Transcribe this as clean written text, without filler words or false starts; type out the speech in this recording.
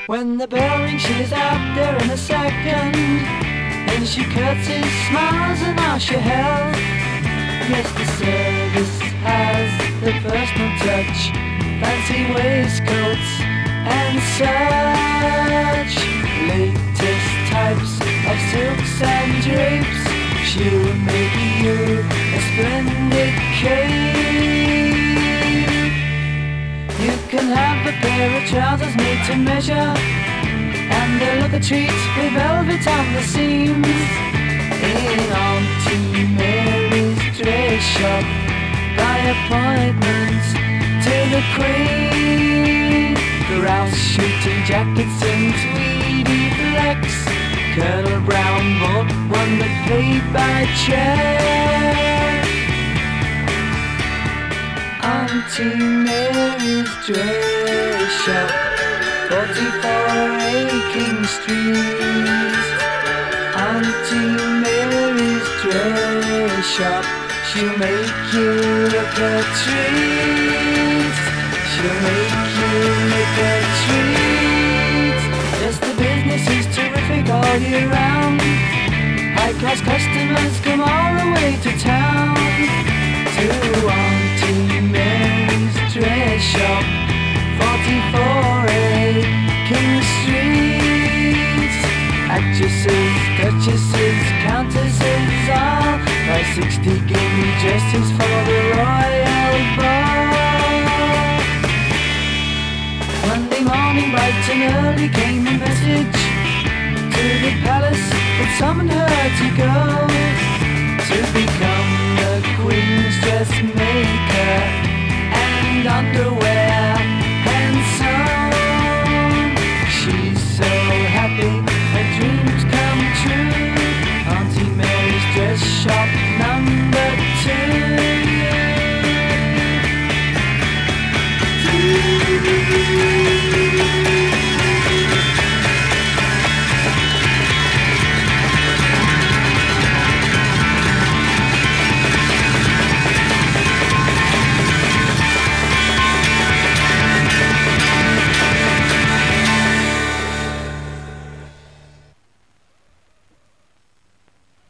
When the bell rings, she's out there in a second. Then she curtsies, smiles and asks your health. Yes, the service has the personal touch, fancy waistcoats and such. Latest types of silks and drapes, she'll make you a splendid cape. You can have a pair of trousers made to measure, and they'll look a treat with velvet on the seams. In Auntie Mary's dress shop, by appointment to the Queen. Grouse shooting jackets and tweedy flex, Colonel Brown bought one that paid by check. Auntie Mary's dress shop, 44A King Street. Auntie Mary's dress shop, she'll make you look a treat. She'll make you look a treat. Yes, the business is terrific all year round. High-class customers come all the way to town to Auntie Mary's dress shop, 44A King Street. Actresses, duchesses, countesses, all buy 60 guinea dresses for the royal ball. Monday morning, bright and early, came a message to the palace that summoned her to go.